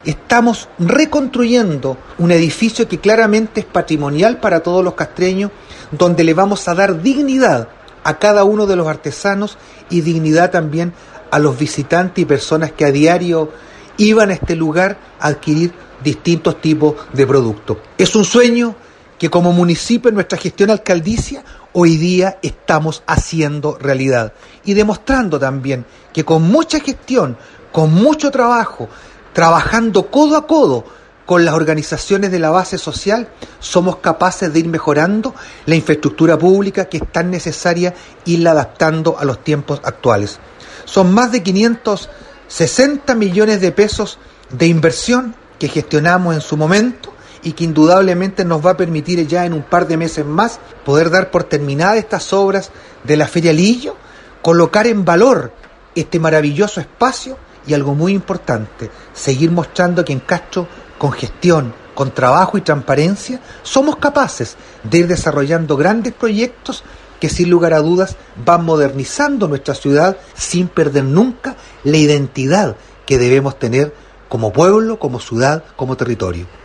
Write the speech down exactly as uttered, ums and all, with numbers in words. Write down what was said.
Estamos reconstruyendo un edificio que claramente es patrimonial para todos los castreños, donde le vamos a dar dignidad a cada uno de los artesanos y dignidad también a los visitantes y personas que a diario iban a este lugar a adquirir distintos tipos de productos. Es un sueño que como municipio en nuestra gestión alcaldicia hoy día estamos haciendo realidad y demostrando también que con mucha gestión, con mucho trabajo, trabajando codo a codo con las organizaciones de la base social, somos capaces de ir mejorando la infraestructura pública que es tan necesaria irla adaptando a los tiempos actuales. Son más de quinientos sesenta millones de pesos de inversión que gestionamos en su momento y que indudablemente nos va a permitir ya en un par de meses más poder dar por terminadas estas obras de la Feria Lillo, colocar en valor este maravilloso espacio y algo muy importante, seguir mostrando que en Castro, con gestión, con trabajo y transparencia, somos capaces de ir desarrollando grandes proyectos que sin lugar a dudas van modernizando nuestra ciudad sin perder nunca la identidad que debemos tener como pueblo, como ciudad, como territorio.